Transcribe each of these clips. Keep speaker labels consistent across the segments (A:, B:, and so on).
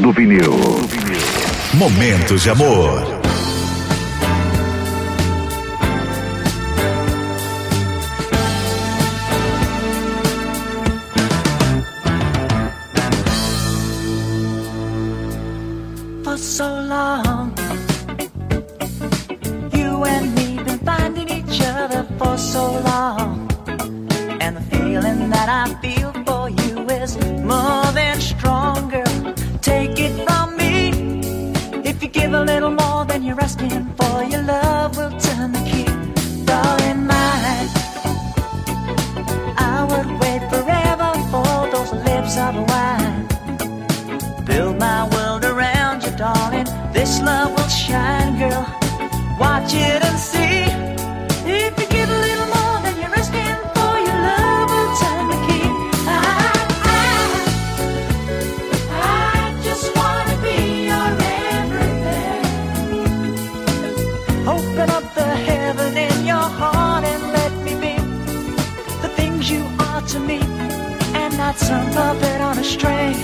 A: do vinil.
B: Momentos de amor.
C: For so long, you and me been finding each other for so long, and the feeling that I feel for you is more than stronger. Take it from me, if you give a little more than you're asking for, your love will turn the key. Darling mine, I would wait forever for those lips of wine. Build my world around you, darling. This love will shine, girl. Watch it and see. If you give a little more than you're asking for, your love will turn the key. I just wanna be your everything. Open up the heaven in your heart and let me be the things you are to me, and not some puppet on a string.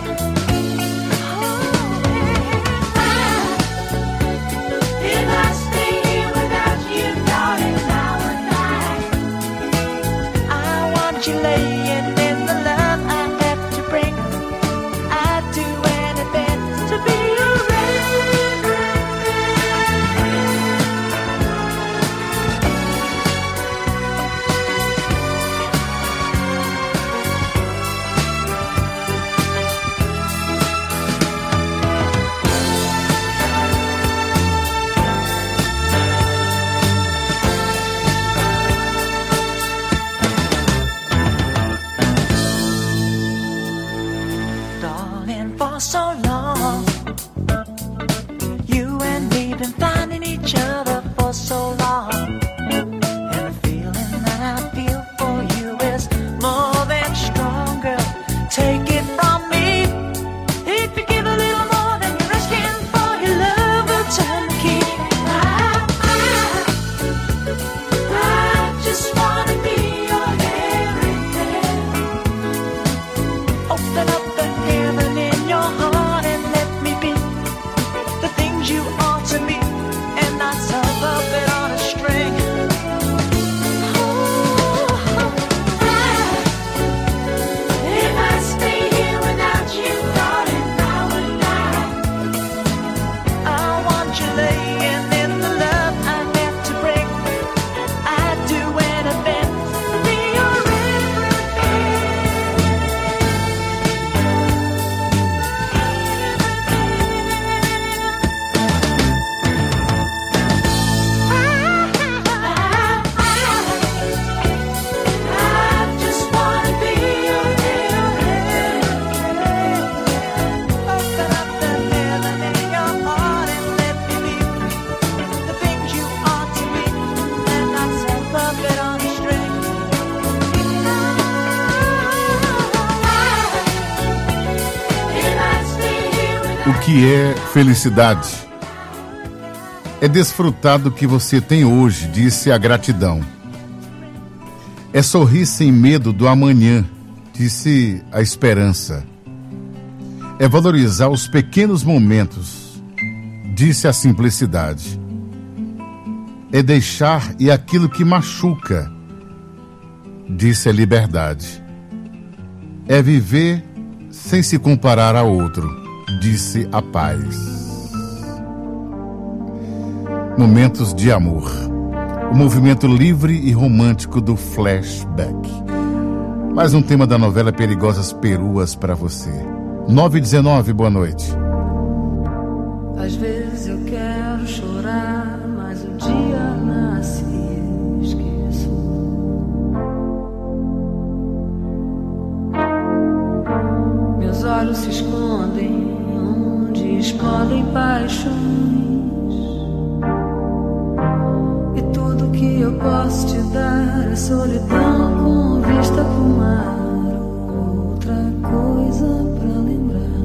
C: You laying in the love I have to bring. I'd do anything to be your for so long. You and me been finding each other for so long, and the feeling that I feel for you is more than stronger. Take it from me, if you give a little more than you're asking for, your love will turn the key. I just wanna be your everything. Open up the heaven in your heart and let me be the things you are to me, and not some puppet on a string. If I stay here without you, darling, I would die. I want you laying in the love I have to bring. I'd do anything to be your
D: O que é felicidade? É desfrutar do que você tem hoje, disse a gratidão. É sorrir sem medo do amanhã, disse a esperança. É valorizar os pequenos momentos, disse a simplicidade. É deixar ir aquilo que machuca, disse a liberdade. É viver sem se comparar a outro, disse a paz. Momentos de amor. O movimento livre e romântico do flashback. Mais um tema da novela Perigosas Peruas para você. 9h19, boa noite.
E: Às vezes eu quero chorar, mas o dia nasce e eu esqueço. Meus olhos se escondem onde explodem paixões, e tudo que eu posso te dar é solidão com vista pro mar. Outra coisa pra lembrar.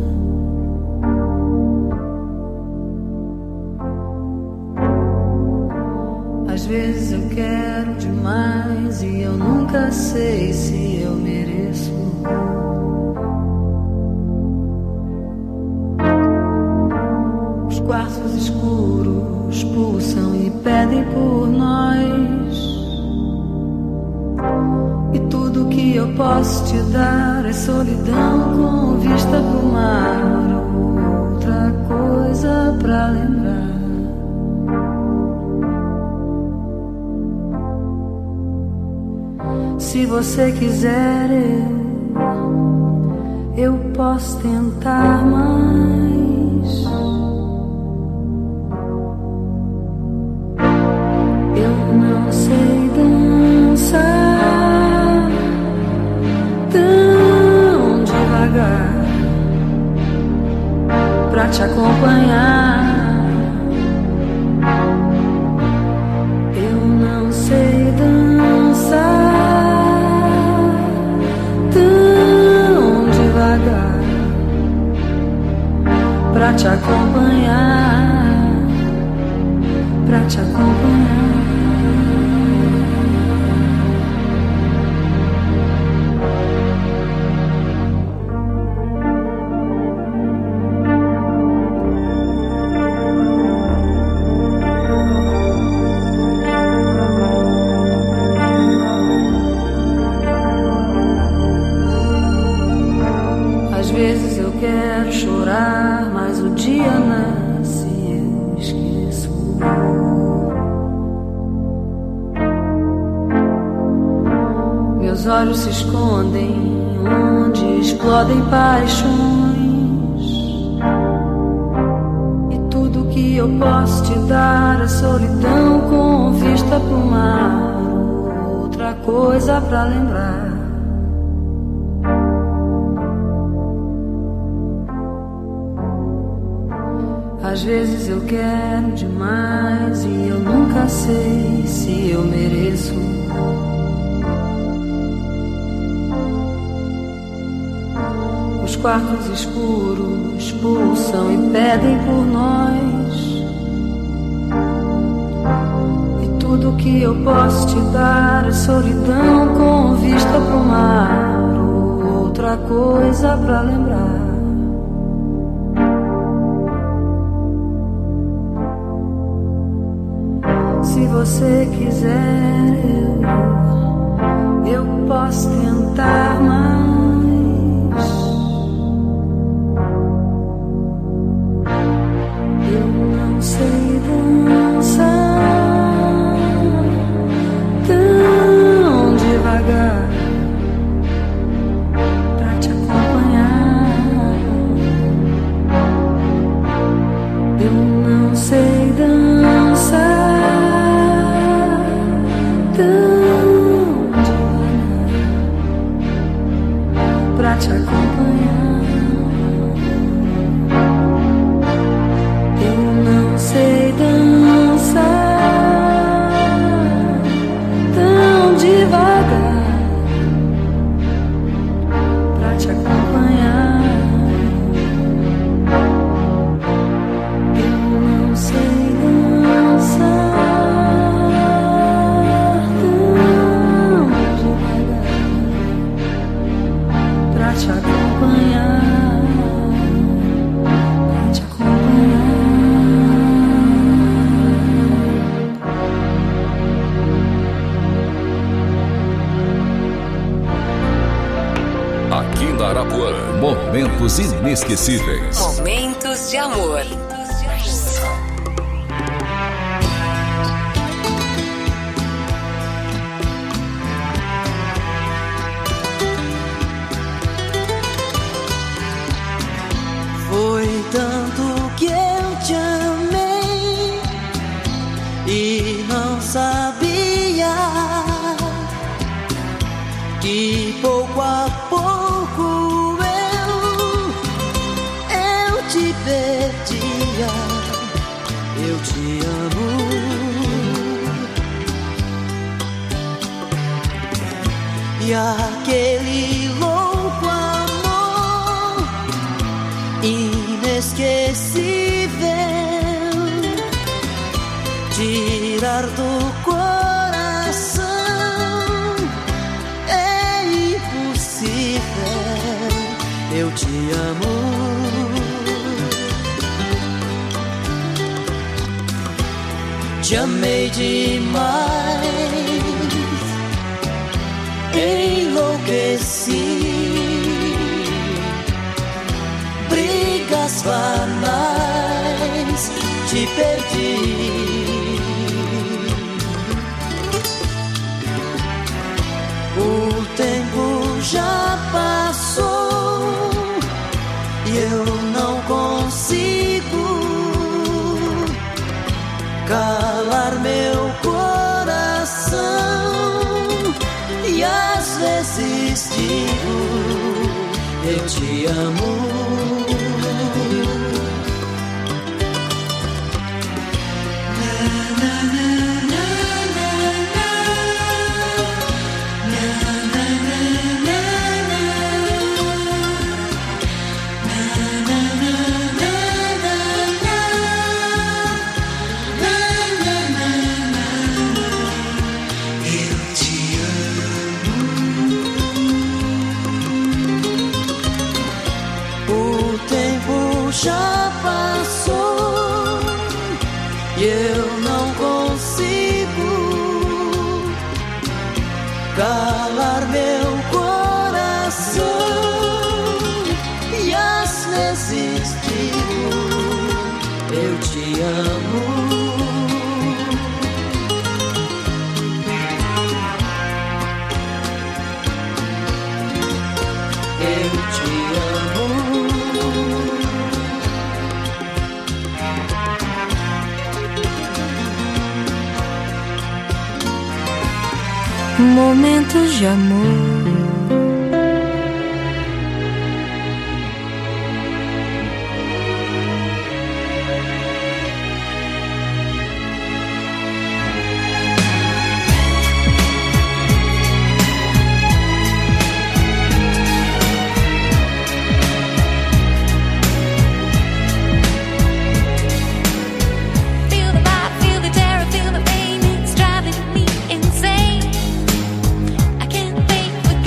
E: Às vezes eu quero demais e eu nunca sei se eu mereço. quartos escuros pulsam e pedem por nós. E tudo que eu posso te dar é solidão com vista pro mar. Outra coisa pra lembrar. Se você quiser, eu posso tentar mais. Eu não sei dançar tão devagar pra te acompanhar. Eu não sei dançar tão devagar pra te acompanhar, pra te acompanhar. Às vezes eu quero chorar, mas o dia nasce e eu esqueço. Meus olhos se escondem onde explodem paixões. E tudo que eu posso te dar é solidão com vista pro mar. Outra coisa pra lembrar. Às vezes eu quero demais e eu nunca sei se eu mereço. Os quartos escuros pulsam e pedem por nós. E tudo que eu posso te dar é solidão com vista pro mar. Outra coisa pra lembrar. Se você quiser, eu posso tentar mais. Eu não sei dançar tão devagar pra te acompanhar. Eu não sei dançar pra te acompanhar. Eu não sei dançar tão devagar pra te acompanhar. Eu não sei dançar tão devagar pra te acompanhar, pra te acompanhar.
B: Aqui na Arapuã, momentos inesquecíveis.
A: Momentos de amor.
C: Foi tanto que eu te amei e não sabia que pouco a pouco eu te perdia. Eu te amo e aquele louco amor inesquecível tirar do coração é impossível. Eu te amo te amei demais, enlouqueci. Brigas banais, te perdi. O tempo já passou e eu não consigo calar meu coração. E às vezes digo, eu te amo. Já passou e eu não consigo calar meu coração. E às vezes digo, eu te amo. Eu te amo.
E: Momentos de amor.
F: Feel the pain, it's driving me insane. I can't think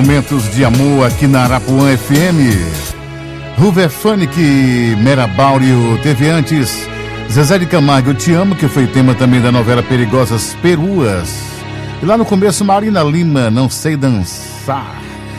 D: Momentos de Amor aqui na Arapuã FM. Ruver Fanic, Merabáurio, teve antes Zezé de Camargo, Eu Te Amo, que foi tema também da novela Perigosas Peruas. E lá no começo, Marina Lima, Não Sei Dançar.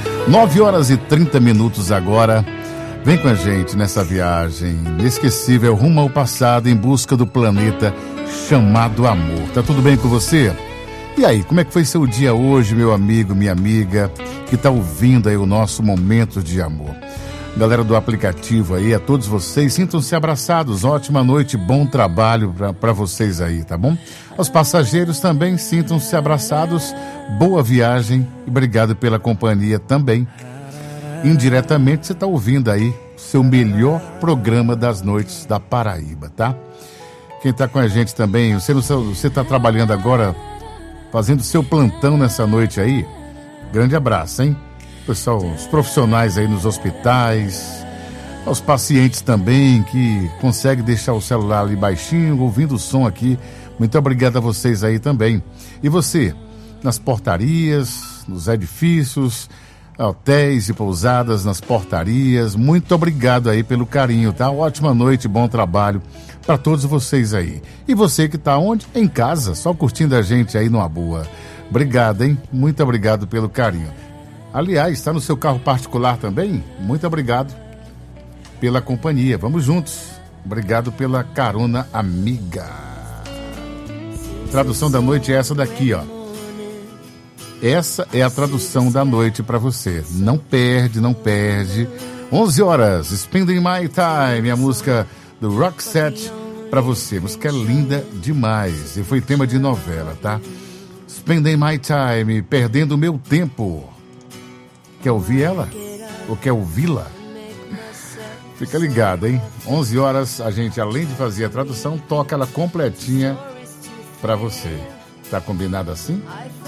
D: 9h30 agora. Vem com a gente nessa viagem inesquecível rumo ao passado em busca do planeta chamado amor. Tá tudo bem com você? E aí, como é que foi seu dia hoje, meu amigo, minha amiga, que tá ouvindo aí o nosso Momento de Amor? Galera do aplicativo aí, a todos vocês, sintam-se abraçados. Ótima noite, bom trabalho para vocês aí, tá bom? Aos passageiros também, sintam-se abraçados. Boa viagem e obrigado pela companhia também. Indiretamente, você tá ouvindo aí o seu melhor programa das noites da Paraíba, tá? Quem tá com a gente também, você tá trabalhando agora, fazendo seu plantão nessa noite aí, grande abraço, hein? Pessoal, os profissionais aí nos hospitais, aos pacientes também que conseguem deixar o celular ali baixinho, ouvindo o som aqui, muito obrigado a vocês aí também. E você, nas portarias, nos edifícios, hotéis e pousadas, nas portarias, muito obrigado aí pelo carinho, tá? Ótima noite, bom trabalho para todos vocês aí. E você que tá onde? Em casa, só curtindo a gente aí numa boa. Obrigado, hein? Muito obrigado pelo carinho. Aliás, está no seu carro particular também? Muito obrigado pela companhia. Vamos juntos. Obrigado pela carona amiga. Tradução da noite é essa daqui, ó. Essa é a tradução da noite para você. Não perde, não perde. 11h, Spending My Time, a música do Roxette para você. Música linda demais. E foi tema de novela, tá? Spending My Time, perdendo meu tempo. Quer ouvir ela? Ou quer ouvi-la? Fica ligado, hein? 11h, a gente, além de fazer a tradução, toca ela completinha pra você. Tá combinado assim?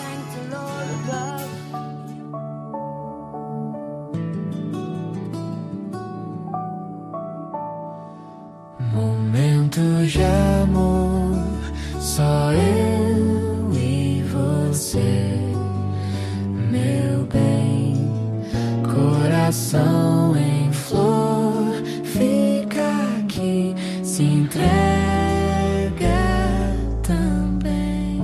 F: Momentos de amor, só eu e você, meu bem. Coração em flor, fica aqui, se entrega também.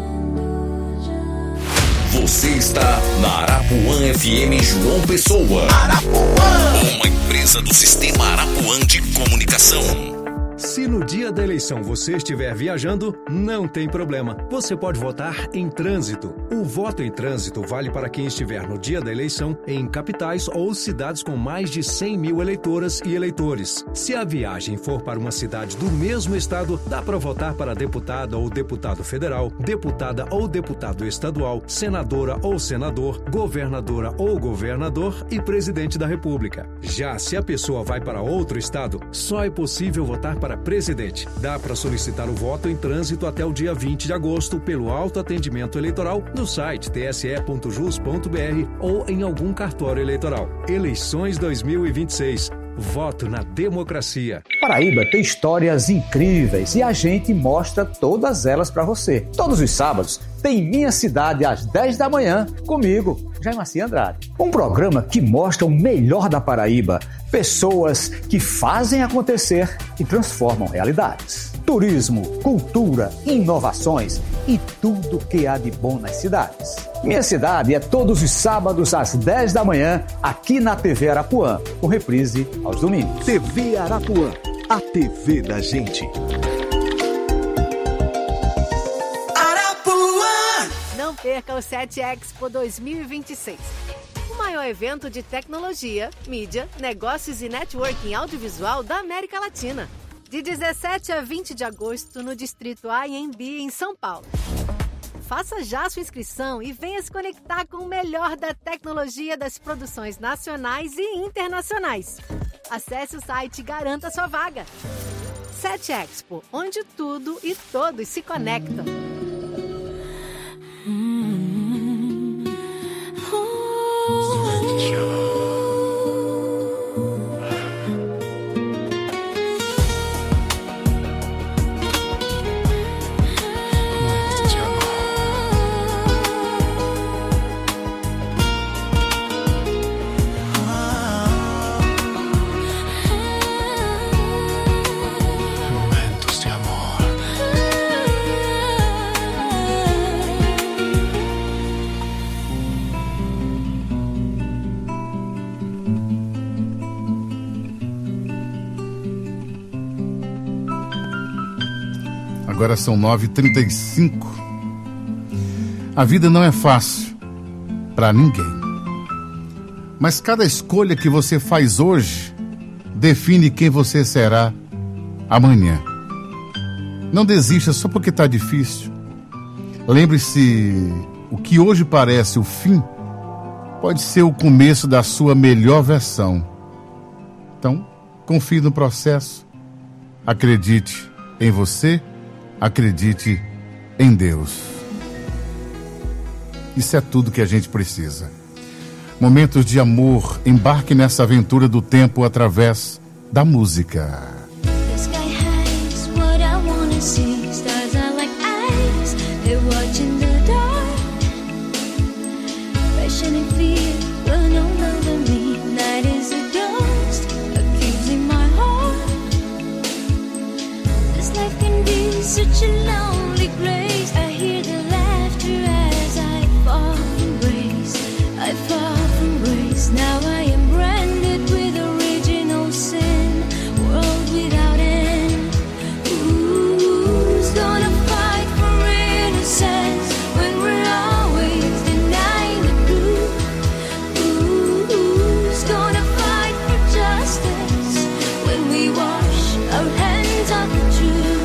B: Você está na Arapuã FM João Pessoa. Arapuã, uma empresa do Sistema Arapuã de Comunicação.
G: Se no dia da eleição você estiver viajando, não tem problema. Você pode votar em trânsito. O voto em trânsito vale para quem estiver no dia da eleição em capitais ou cidades com mais de 100 mil eleitoras e eleitores. Se a viagem for para uma cidade do mesmo estado, dá para votar para deputada ou deputado federal, deputada ou deputado estadual, senadora ou senador, governadora ou governador e presidente da República. Já se a pessoa vai para outro estado, só é possível votar para presidente. Dá para solicitar o voto em trânsito até o dia 20 de agosto pelo autoatendimento eleitoral no site tse.jus.br ou em algum cartório eleitoral. Eleições 2026. Voto na democracia.
H: Paraíba tem histórias incríveis e a gente mostra todas elas para você. Todos os sábados tem Minha Cidade às 10 da manhã, comigo, Jaimaci Andrade. Um programa que mostra o melhor da Paraíba, pessoas que fazem acontecer e transformam realidades. Turismo, cultura, inovações e tudo que há de bom nas cidades. Minha Cidade é todos os sábados às 10 da manhã, aqui na TV Arapuã, com reprise aos domingos.
I: TV Arapuã, a TV da gente.
J: Arapuã! Não perca o SET Expo 2026. O maior evento de tecnologia, mídia, negócios e networking audiovisual da América Latina. De 17 a 20 de agosto, no Distrito AMB, em São Paulo. Faça já sua inscrição e venha se conectar com o melhor da tecnologia das produções nacionais e internacionais. Acesse o site e garanta sua vaga. SET Expo, onde tudo e todos se conectam.
D: Agora são 9h35. A vida não é fácil para ninguém. Mas cada escolha que você faz hoje define quem você será amanhã. Não desista só porque está difícil. Lembre-se, o que hoje parece o fim pode ser o começo da sua melhor versão. Então, confie no processo. Acredite em você, acredite em Deus. Isso é tudo que a gente precisa. Momentos de amor, embarque nessa aventura do tempo através da música.
F: Such a lonely place. I hear the laughter as I fall from grace. I fall from grace. Now I am branded with original sin. World without end. Who's gonna fight for innocence when we're always denying the truth? Who's gonna fight for justice when we wash our hands of the truth?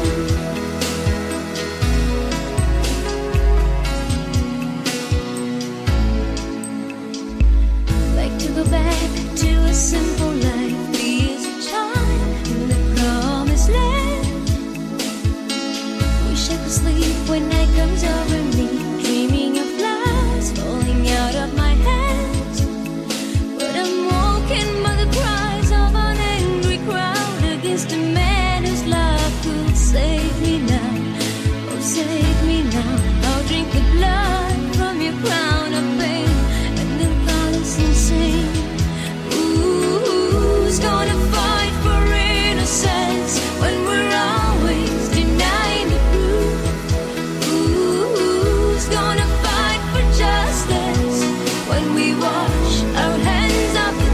F: Go back to a simple life, be as a child in the promised land. Wish I could sleep when night comes over me, dreaming of flowers falling out of my hands. But I'm woken by the cries of an angry crowd against a man whose love could save me now. Oh, save me now. I'll drink the blood from your crown of pain and then promise and sing. Who's gonna fight for innocence when we're always denying the truth? Who's gonna fight for justice when we wash our hands of the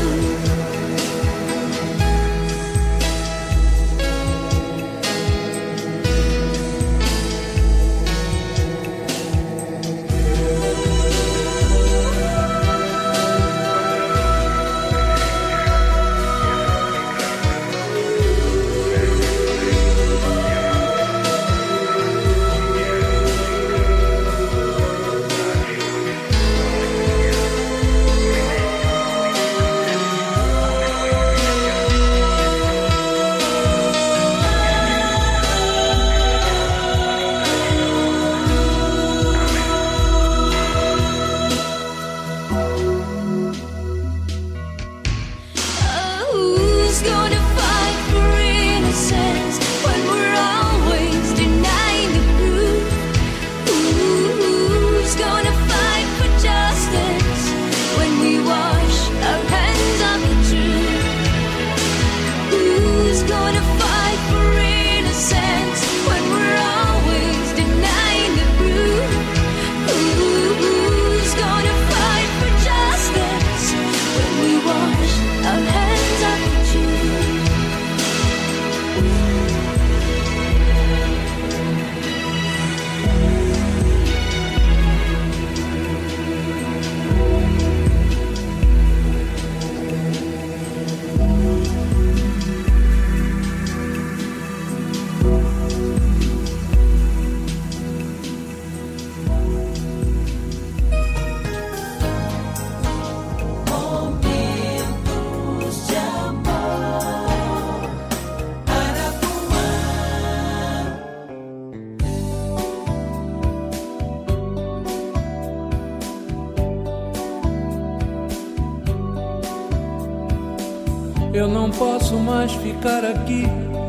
K: Eu não posso mais ficar aqui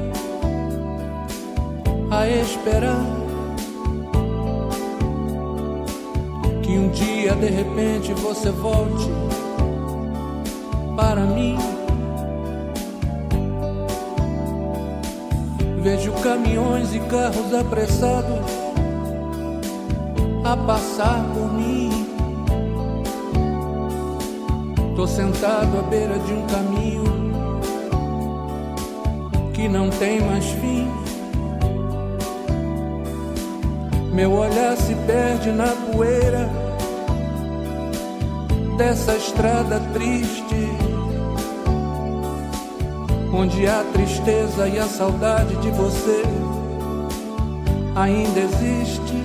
K: a esperar que um dia de repente você volte para mim. Vejo caminhões e carros apressados a passar por mim. Tô sentado à beira de um caminho que não tem mais fim. Meu olhar se perde na poeira dessa estrada triste, onde a tristeza e a saudade de você ainda existe.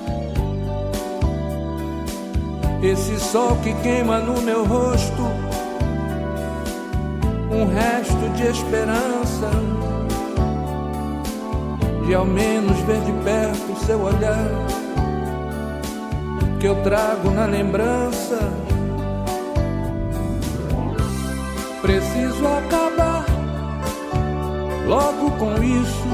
K: Esse sol que queima no meu rosto, um resto de esperança, de ao menos ver de perto o seu olhar, que eu trago na lembrança. Preciso acabar logo com isso.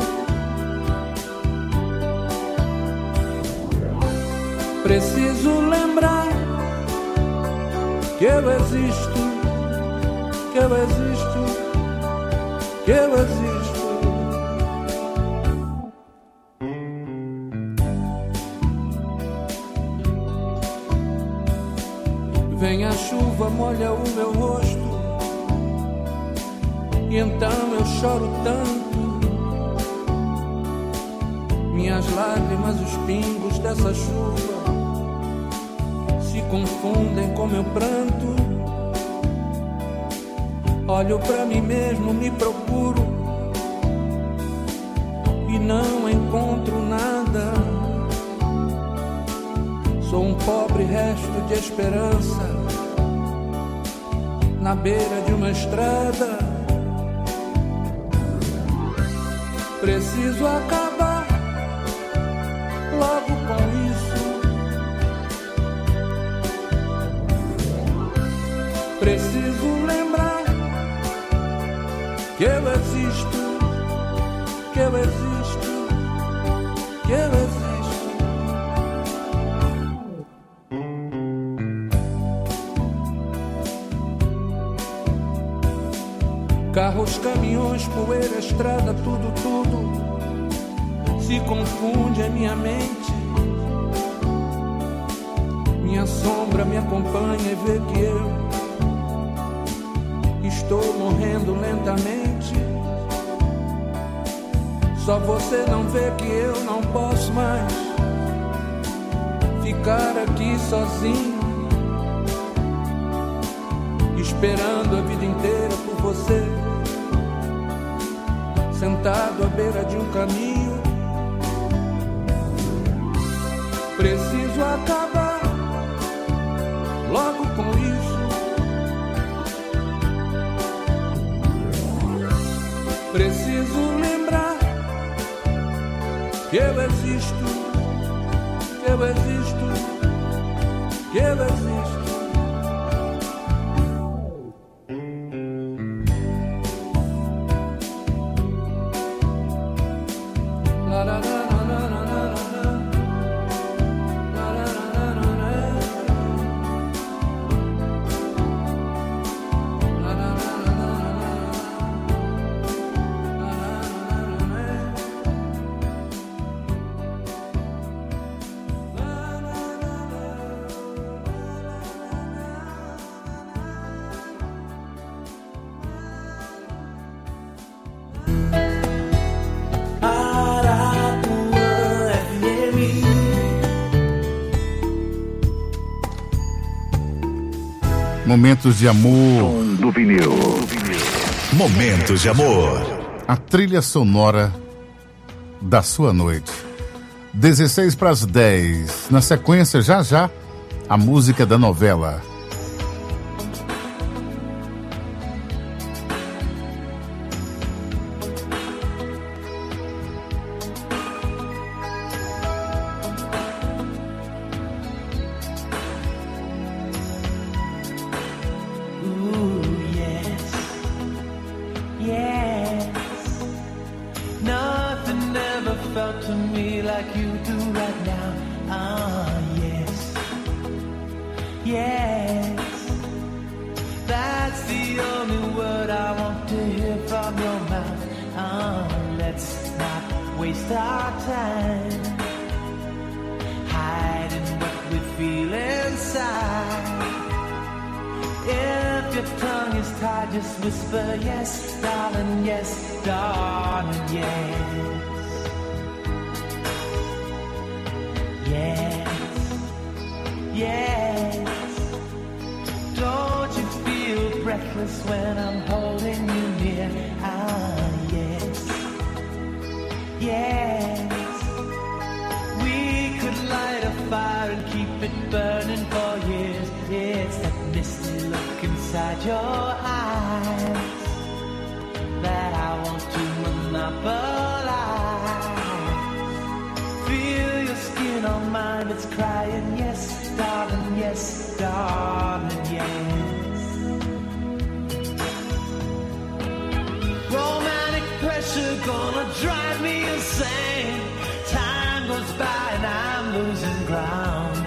K: Preciso lembrar que eu existo, que eu existo, que eu existo. Vem a chuva, molha o meu rosto, e então eu choro tanto. Minhas lágrimas, os pingos dessa chuva se confundem com meu pranto. Olho pra mim mesmo, me procuro e não encontro nada. Sou um pobre resto de esperança na beira de uma estrada. Preciso acabar logo com isso. Preciso lembrar que eu existo, que eu existo, que eu existo. Carros, caminhões, poeira, estrada, tudo, tudo se confunde em minha mente. Minha sombra me acompanha e vê que eu estou morrendo lentamente. Só você não vê que eu não posso mais ficar aqui sozinho, esperando a vida inteira por você, sentado à beira de um caminho. Preciso acabar logo com isso. Preciso lembrar que eu existo, que eu existo, que eu existo.
D: Momentos de amor.
I: Do vinil.
B: Momentos de amor.
D: A trilha sonora da sua noite. 16 para as 10. Na sequência, já já, a música da novela.
C: Yes, yes. Don't you feel breathless when I'm holding you near? Ah, yes, yes. We could light a fire and keep it burning for years. It's that misty look inside your eyes that I want to monopolize. Feel your skin on mine, it's crying, yes, darling, yes, darling, yes. Romantic pressure gonna drive me insane. Time goes by and I'm losing ground.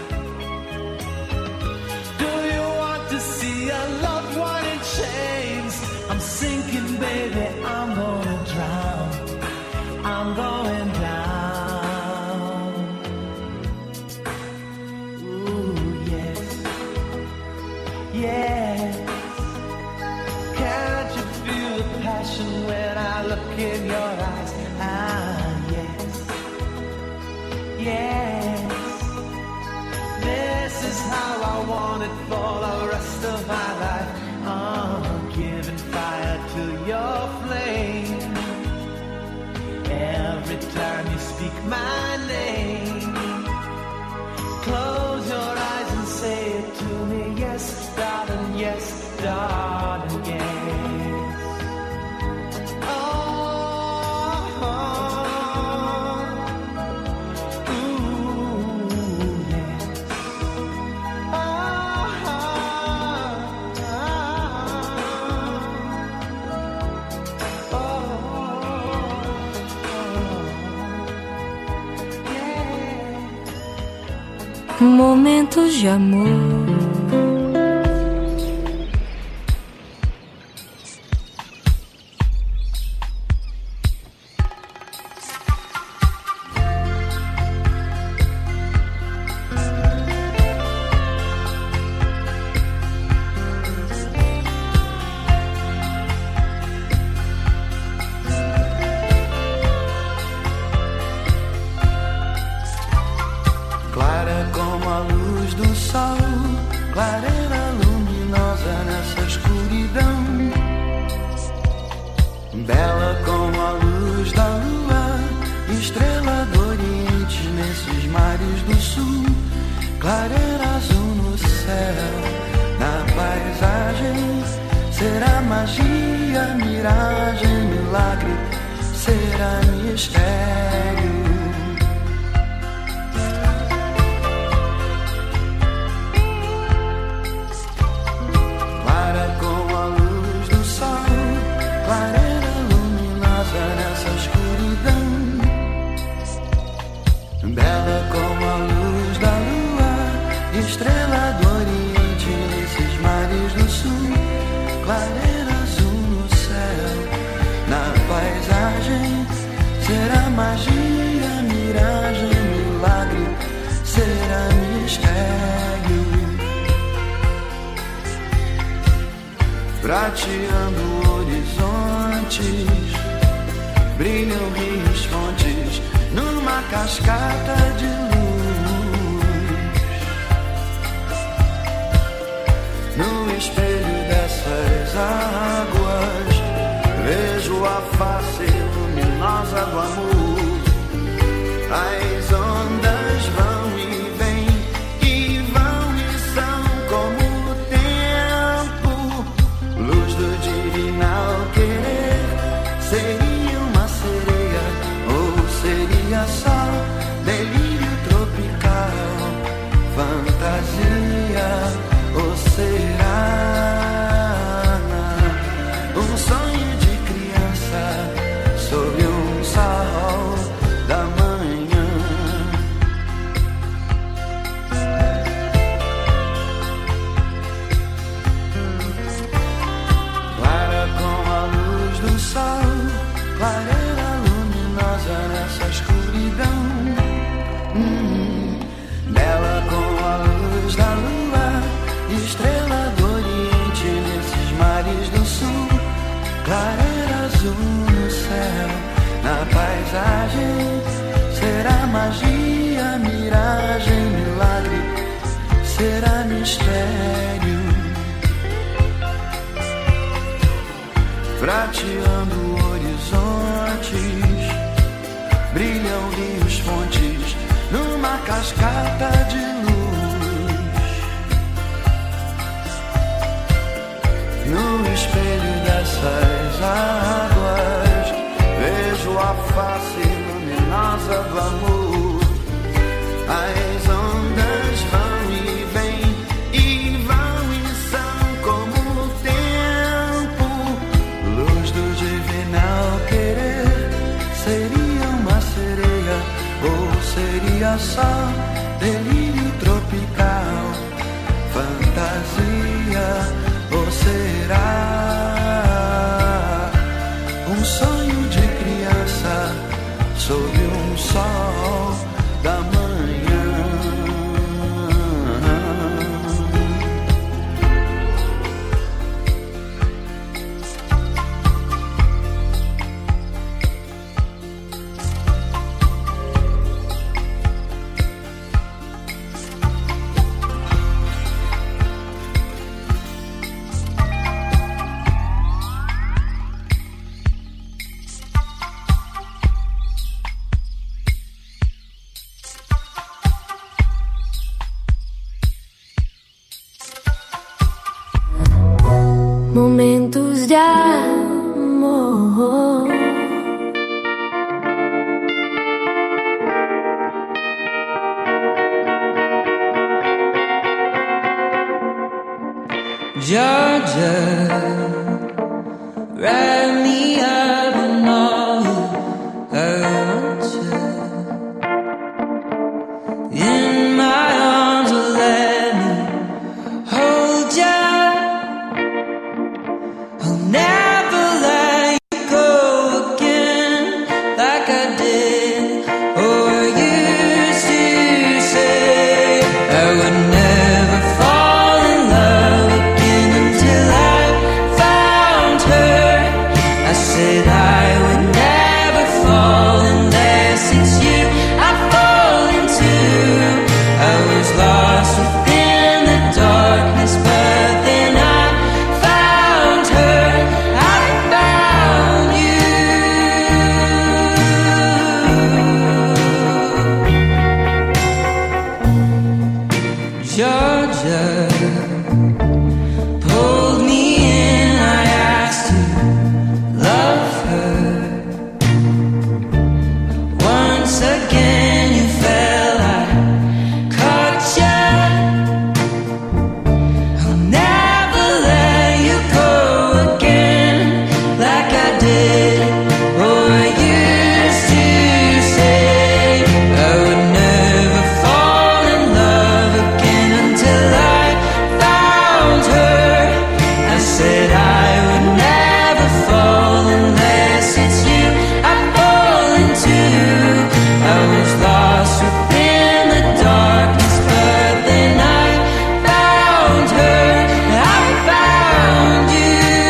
C: Do you want to see a loved one in chains? I'm sinking, baby, I'm gonna drown. I'm going down. Ooh, yes, yes. Can't you feel the passion when I look in your eyes? Ah, yes, yes. This is how I want it for the rest of my life. Giving fire to your flame. Every time you speak my name, close your eyes and say it to me. Yes, darling, yes, darling, yes. Oh, ooh, yes.
F: Momentos de amor.
K: Clara como a luz do sol, clareira luminosa nessa escuridão. Bela como a luz da lua, estrela do oriente nesses mares do sul. Clareira azul no céu, na paisagem. Será magia, miragem, milagre, será mistério. Bela como a luz da lua, estrela do oriente nesses mares do sul. Clareira azul no céu, na paisagem. Será magia, miragem, milagre, será mistério. Prateando horizontes, brilham rios, fontes numa cascata de luz. No espelho dessas águas vejo a face luminosa do amor. As ondas vão e vêm, e vão e são como o tempo. Luz do divinal querer, seria uma sereia ou seria só delírio tropical, fantasia, ou será um sonho de criança sob um sol da manhã? Clara como a luz do sol, clareira luminosa nessa escuridão. Bela como a luz da lua, estrela do oriente nesses mares do sul. Clareira azul no céu, na paisagem. Será magia, mirar será mistério, prateando horizontes, brilham rios, fontes, numa cascata de luz. No espelho dessas águas, vejo a face luminosa do amor. As ondas vão e vêm, e vão e são como o tempo. Luz do divinal querer, seria uma sereia, ou seria só delírio tropical, fantasia, ou será um sonho de criança sob um sol da manhã?
F: Momentos de amor.
L: Georgia, wrap me up in all I want you. In my arms, let me hold you. I'll never let you go again like I did or used to say. I would never fall in love again until I found her. I said I would never fall unless it's you I fall into. I was lost within the darkness, but then I found her. I found you. Georgia pulled me in. I asked to love her. Once again you fell, I caught you. I'll never let you go again like I did or used to say. I would never fall in love again until I found her. I said I would never fall unless it's you I fall into. I was lost within the darkness, but then I found her. I found you.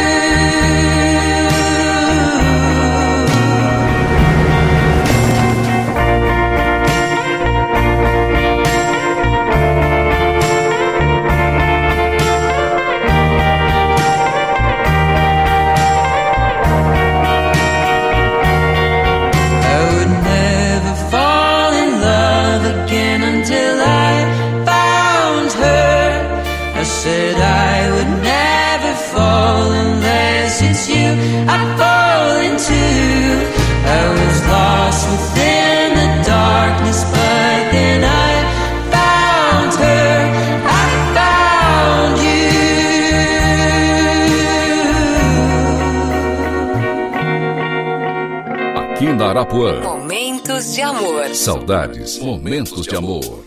L: I would never fall in love again until I found her. I said I would never fall unless it's you I fall into. I was lost within the darkness, but then I found her. I found you.
B: Aqui na Arapuã.
A: Momentos de amor.
B: Saudades, momentos de amor.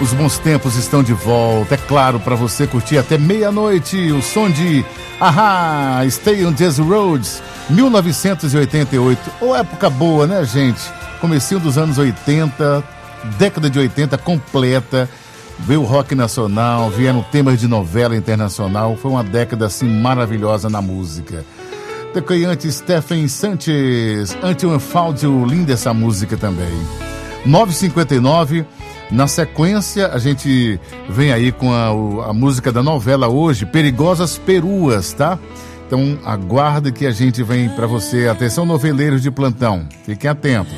D: Os bons tempos estão de volta, é claro, para você curtir até meia-noite o som de Ahá, Stay on Jazz Roads, 1988. Ou época boa, né, gente? Comecinho dos anos 80, década de 80 completa. Veio o rock nacional, vieram temas de novela internacional. Foi uma década, assim, maravilhosa na música. Tocante Stephen Sanchez, Until I Found You, linda essa música também. 9h59. Na sequência, a gente vem aí com a música da novela hoje, Perigosas Peruas, tá? Então, aguarde que a gente vem pra você. Atenção, noveleiros de plantão. Fiquem atentos.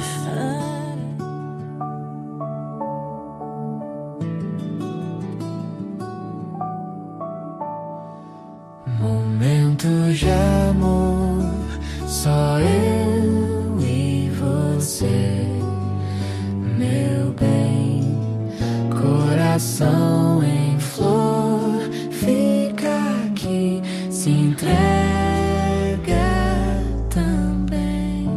M: Momentos de amor, só eu e você, meu bem. Coração em flor, fica aqui, se entrega também.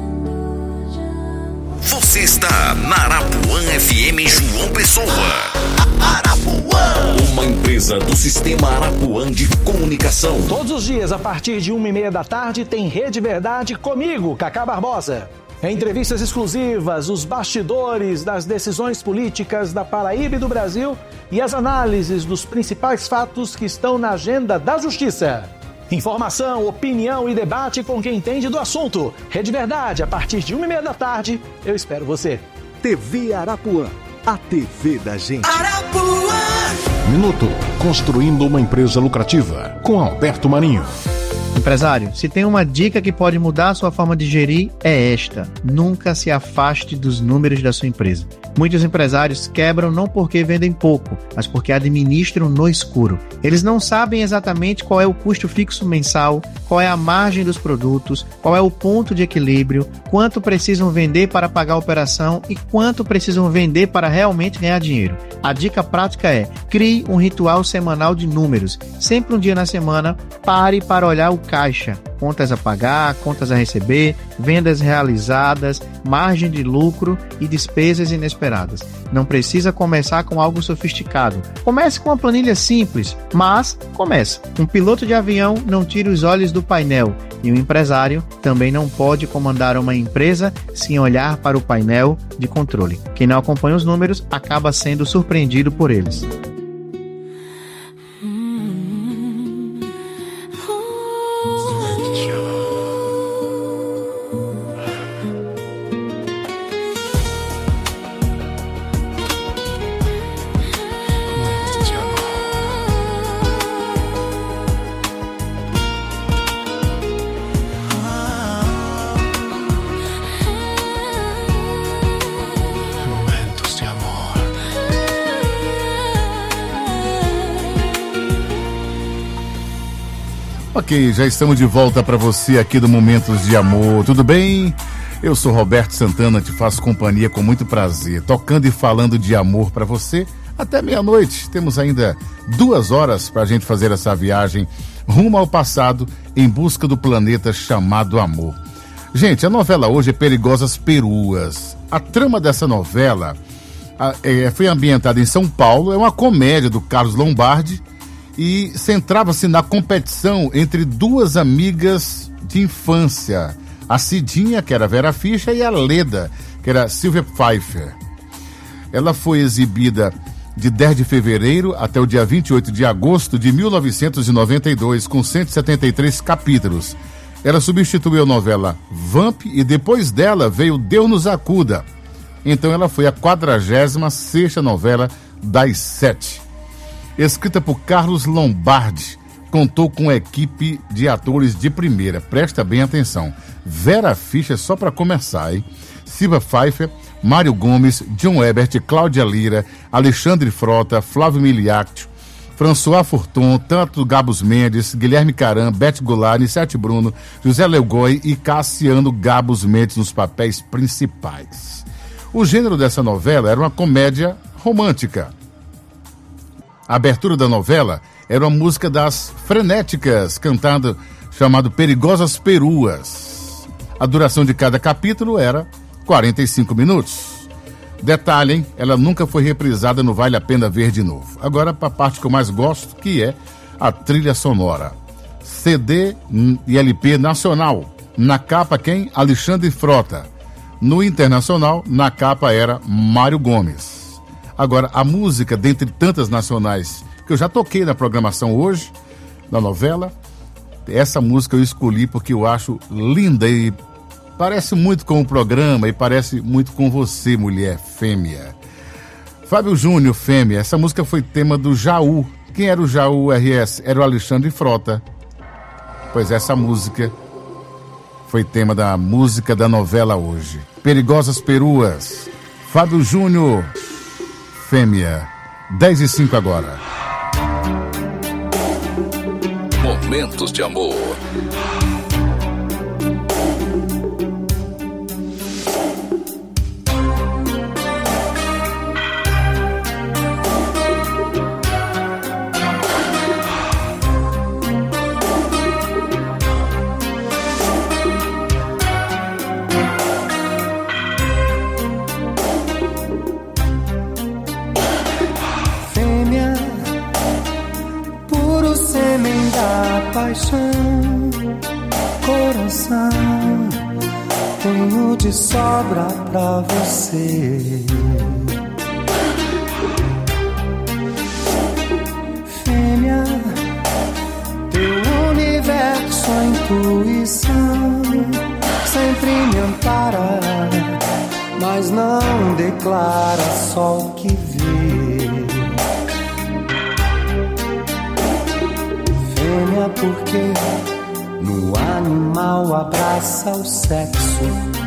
B: Você está na Arapuã FM João Pessoa. Arapuã, uma empresa do Sistema Arapuã de Comunicação.
N: Todos os dias, a partir de 1h30 da tarde, tem Rede Verdade comigo, Cacá Barbosa. Entrevistas exclusivas, os bastidores das decisões políticas da Paraíba e do Brasil e as análises dos principais fatos que estão na agenda da Justiça. Informação, opinião e debate com quem entende do assunto. Rede Verdade, a partir de 1h30 da tarde, eu espero você.
I: TV Arapuã, a TV da gente.
B: Arapuã!
O: Minuto Construindo uma Empresa Lucrativa, com Alberto Marinho.
P: Empresário, se tem uma dica que pode mudar a sua forma de gerir, é esta: nunca se afaste dos números da sua empresa. Muitos empresários quebram não porque vendem pouco, mas porque administram no escuro. Eles não sabem exatamente qual é o custo fixo mensal, qual é a margem dos produtos, qual é o ponto de equilíbrio, quanto precisam vender para pagar a operação e quanto precisam vender para realmente ganhar dinheiro. A dica prática é: crie um ritual semanal de números. Sempre um dia na semana, pare para olhar o caixa, contas a pagar, contas a receber, vendas realizadas, margem de lucro e despesas inesperadas. Não precisa começar com algo sofisticado. Comece com uma planilha simples, mas comece. Um piloto de avião não tira os olhos do painel e um empresário também não pode comandar uma empresa sem olhar para o painel de controle. Quem não acompanha os números acaba sendo surpreendido por eles.
D: Ok, já estamos de volta para você aqui do Momentos de Amor, tudo bem? Eu sou Roberto Santana, te faço companhia com muito prazer, tocando e falando de amor para você até meia-noite. Temos ainda 2 horas para a gente fazer essa viagem rumo ao passado em busca do planeta chamado amor. Gente, a novela hoje é Perigosas Peruas. A trama dessa novela foi ambientada em São Paulo, é uma comédia do Carlos Lombardi, e centrava-se na competição entre 2 amigas de infância, a Cidinha, que era Vera Fischer, e a Leda, que era Silvia Pfeiffer. Ela foi exibida de 10 de fevereiro até o dia 28 de agosto de 1992, com 173 capítulos. Ela substituiu a novela Vamp e depois dela veio Deus nos acuda. Então ela foi a 46ª novela das 7. Escrita por Carlos Lombardi, contou com uma equipe de atores de primeira. Presta bem atenção. Vera Fischer, só para começar, hein? Silvia Pfeiffer, Mário Gomes, John Ebert, Cláudia Lira, Alexandre Frota, Flávio Miliactio, François Fortun, tanto Gabos Mendes, Guilherme Caram, Beth Goulart, Nissete Bruno, José Leogói e Cassiano Gabos Mendes nos papéis principais. O gênero dessa novela era uma comédia romântica. A abertura da novela era uma música das Frenéticas, chamado Perigosas Peruas. A duração de cada capítulo era 45 minutos. Detalhe, hein? Ela nunca foi reprisada no Vale a Pena Ver de Novo. Agora, para a parte que eu mais gosto, que é a trilha sonora. CD e LP nacional. Na capa quem? Alexandre Frota. No internacional, na capa era Mário Gomes. Agora, a música, dentre tantas nacionais que eu já toquei na programação hoje, na novela, essa música eu escolhi porque eu acho linda e parece muito com o programa e parece muito com você, mulher fêmea. Fábio Júnior, Fêmea. Essa música foi tema do Jaú. Quem era o Jaú RS? Era o Alexandre Frota. Pois essa música foi tema da música da novela hoje. Perigosas Peruas. Fábio Júnior, Fêmea. 10:05 agora.
B: Momentos de amor.
K: Coração, tenho de sobra pra você. Fêmea, teu universo, a intuição sempre me ampara, mas não declara só o que vê. Fêmea, porque no animal abraça o sexo.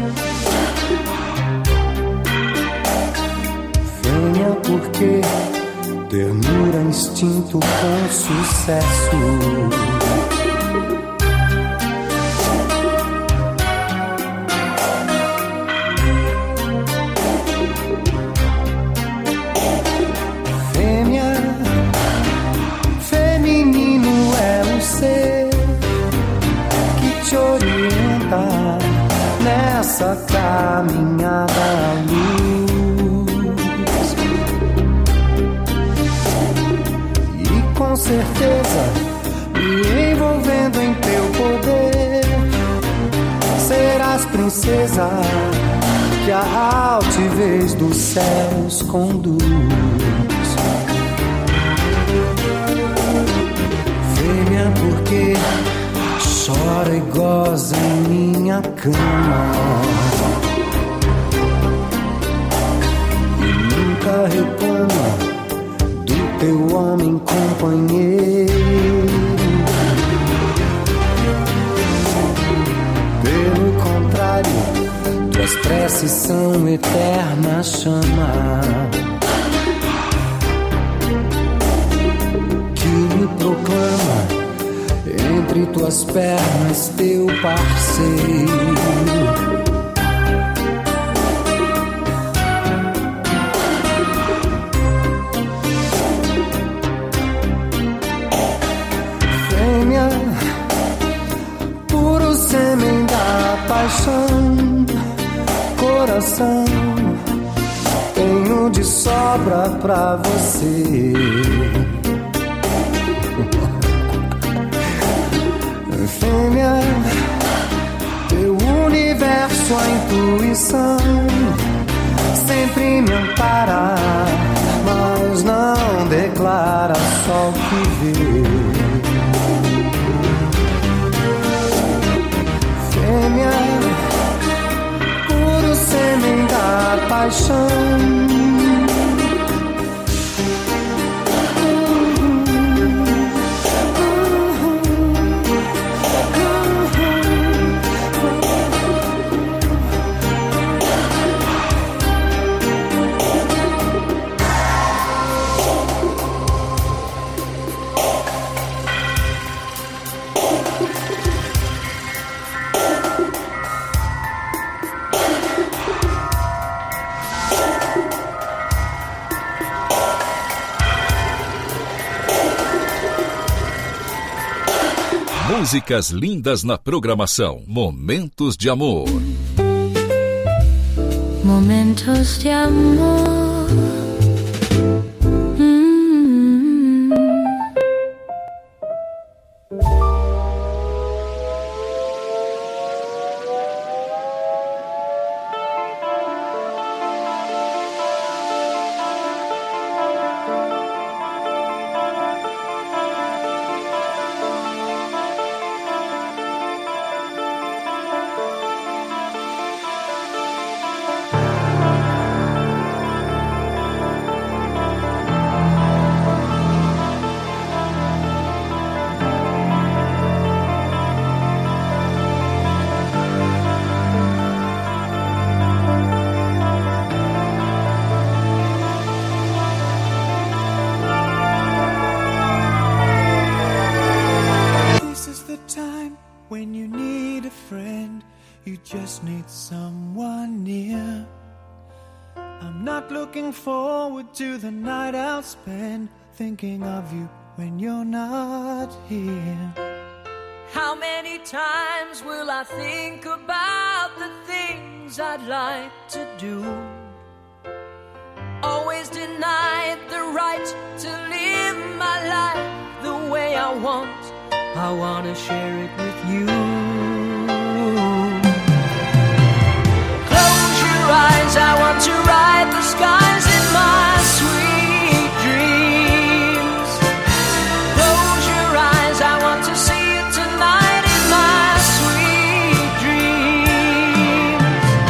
K: Fêmea, porque ternura, instinto com sucesso. Fêmea, feminino é o ser te orienta nessa caminhada à luz. E com certeza me envolvendo em teu poder, serás princesa que a altivez dos céus conduz. Fêmea, porque chora e goza em minha cama e nunca reclama do teu homem companheiro. Pelo contrário, tuas preces são eterna chama que me proclama entre tuas pernas teu parceiro. Fêmea, puro sêmen da paixão. Coração, tenho de sobra pra você. Fêmea, teu universo, a intuição sempre me ampara, mas não declara só o que vê. Fêmea, puro sêmen da paixão.
B: Músicas lindas na programação. Momentos de amor.
M: momentos de amor.
K: To the night I'll spend thinking of you when you're not here.
L: How many times will I think about the things I'd like to do? Always denied the right to live my life the way I want. I want to share it with you. Close your eyes, I want to ride the skies in my sweet dreams. Close your eyes, I want to see you tonight in my sweet dreams.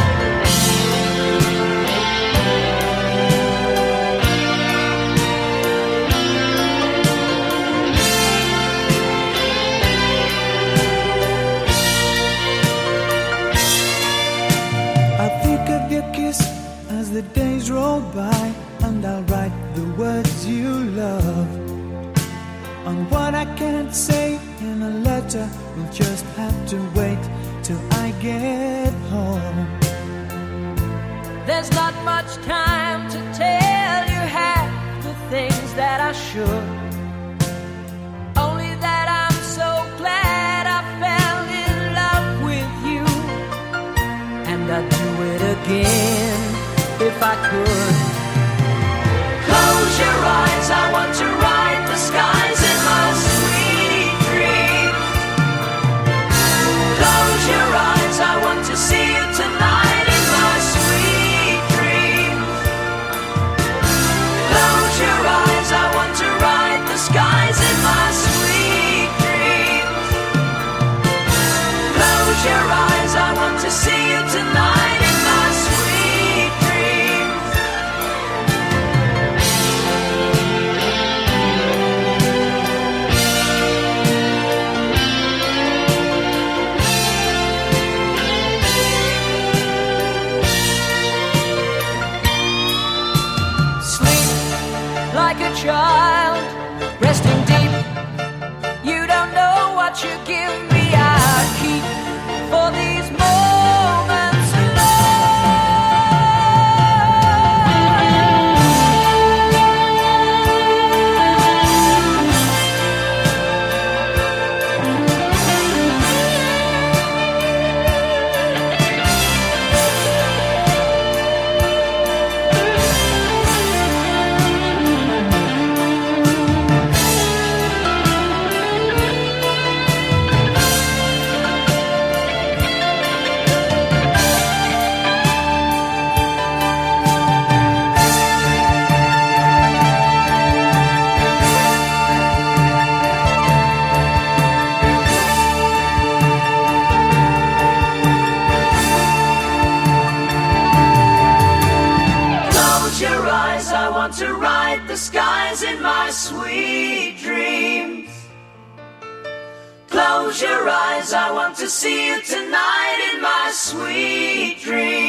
K: I think of your kiss as the days roll by, and I'll write the words you love. On what I can't say in a letter, we'll just have to wait till I get home.
L: There's not much time to tell you half the things that I should. Only that I'm so glad I fell in love with you, and I'd do it again if I could. Close your eyes, I want to ride the skies in my sweet dreams. Close your eyes, I want to see you tonight in my sweet dreams. Close your eyes, I want to ride the skies in my sweet dreams. Close your eyes, I want to see you tonight in my sweet dreams. Sleep like a child, resting deep. You don't know what you give me, I keep for these moments to ride the skies in my sweet dreams. Close your eyes, I want to see you tonight in my sweet dreams.